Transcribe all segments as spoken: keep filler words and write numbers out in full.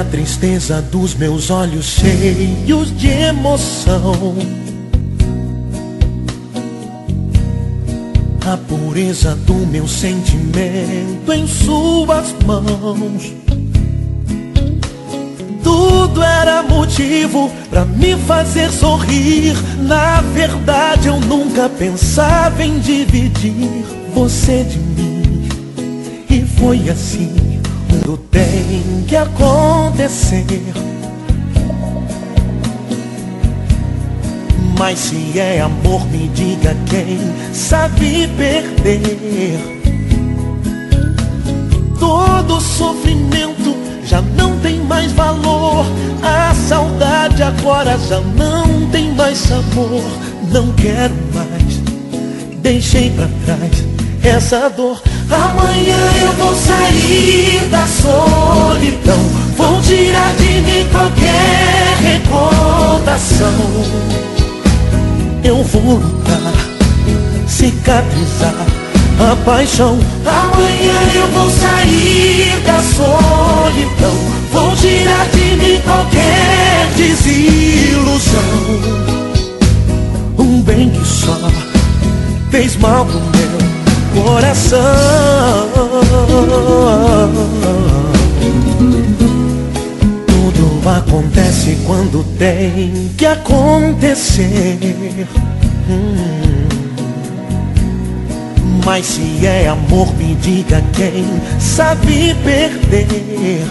a tristeza dos meus olhos cheios de emoção, a pureza do meu sentimento em suas mãos. Tudo era motivo pra me fazer sorrir. Na verdade eu nunca pensava em dividir você de mim. E foi assim, tudo tem que acontecer. Mas se é amor, me diga quem sabe perder. Todo sofrimento já não tem mais valor. A saudade agora já não tem mais sabor. Não quero mais, deixei pra trás essa dor. Amanhã eu vou sair da solidão, vou tirar de mim qualquer recordação. Eu vou lutar, cicatrizar a paixão. Amanhã eu vou sair da solidão, vou tirar de mim qualquer desilusão. Um bem que só fez mal pro meu coração. Tudo acontece quando tem que acontecer. hum. Mas se é amor, me diga quem sabe perder.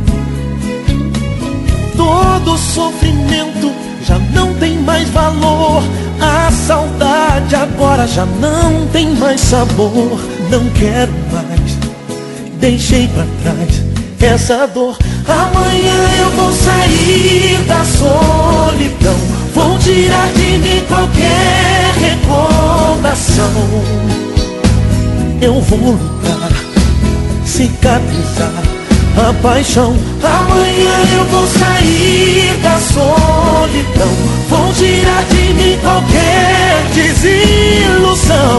Todo sofrimento já não tem mais valor. A saudade agora já não tem mais sabor. Não quero mais, deixei pra trás essa dor. Amanhã eu vou sair da solidão, vou tirar de mim qualquer recordação. Eu vou lutar, cicatrizar a paixão. Amanhã eu vou sair da solidão, vou tirar de mim qualquer desilusão.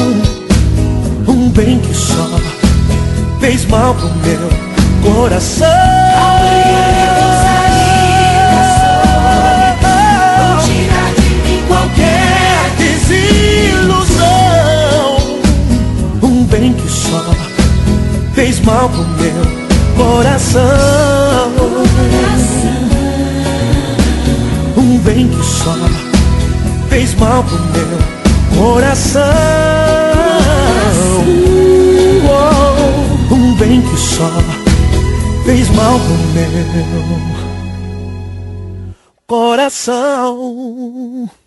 Um bem que só fez mal pro meu coração. Amanhã eu vou sair da solidão, vou tirar de mim qualquer desilusão. Um bem que só fez mal pro meu coração. Um bem que só fez mal pro meu coração. Oh, um bem que só fez mal pro meu coração.